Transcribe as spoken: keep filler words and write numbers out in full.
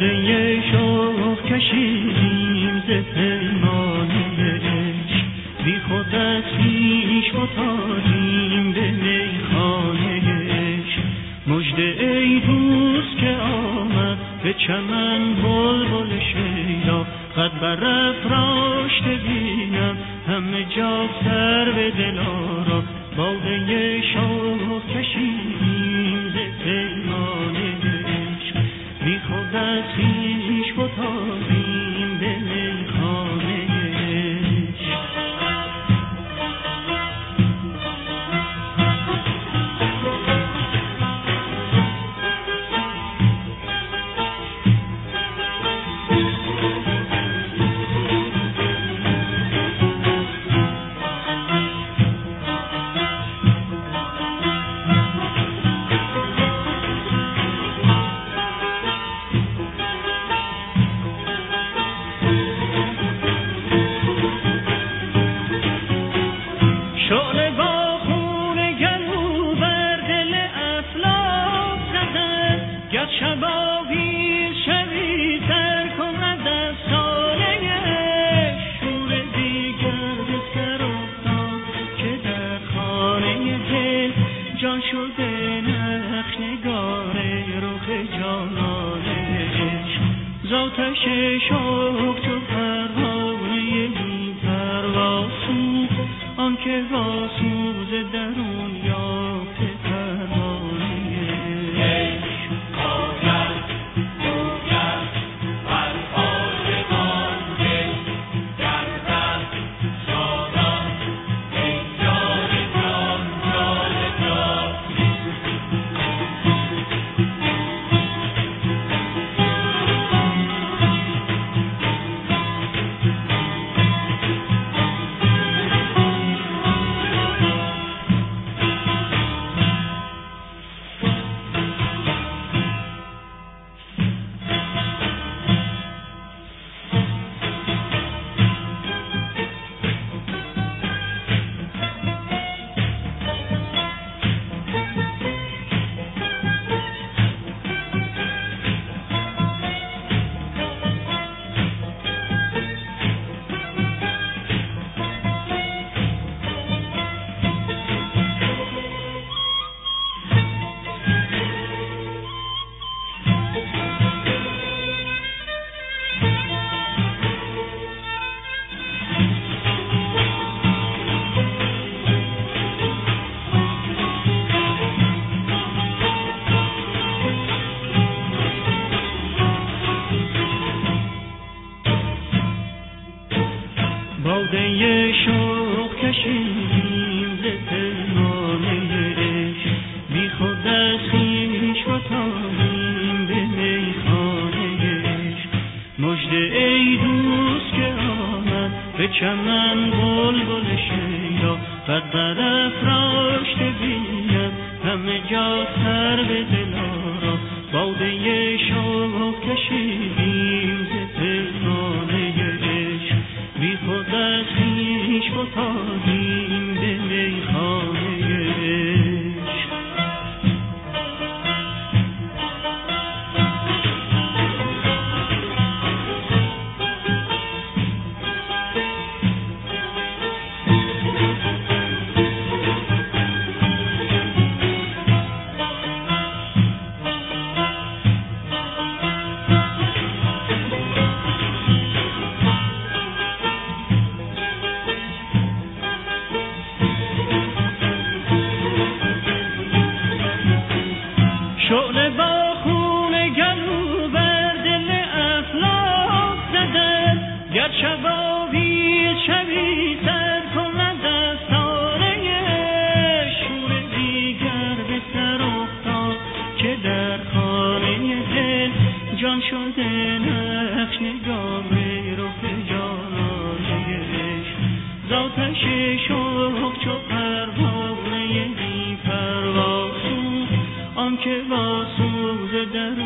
باده شوق کشیدیم ز پیمانش، بی خود از خویش فتادیم به میخانهش. مژده ای دوست که آمد به چمن بلبل شیدا، قد برافراشته بینم همه جا سر به دلارا. باده شوق کشیدیم ز پیمانش، بی خود از خویش فتادیم به میخانهش. زاتش شوق چو پروانه بی پرواسو، آن که با سوز درون یافته پروانه. باده شوق کشیدیم ز پیمانهش، بی خود از خویش فتادیم به میخانهش. مژده ای دوست که آمد به چمن بلبل شیدا، قد برافراشته بینم همه جا سر به دلارا. باده شوق کشیدیم ز پیمانهش، بی خود از خویش فتادیم به میخانهش. شعله با خون گلو بر دل افلاک زده، گر شبابی شبی سر کند از تاره. شور دیگر به سر افتاد که در خانه دل، جان شده نقش نگار رخ جانانش. زاتش شوق چو پروانه بی پرواسو، آن که با سوز در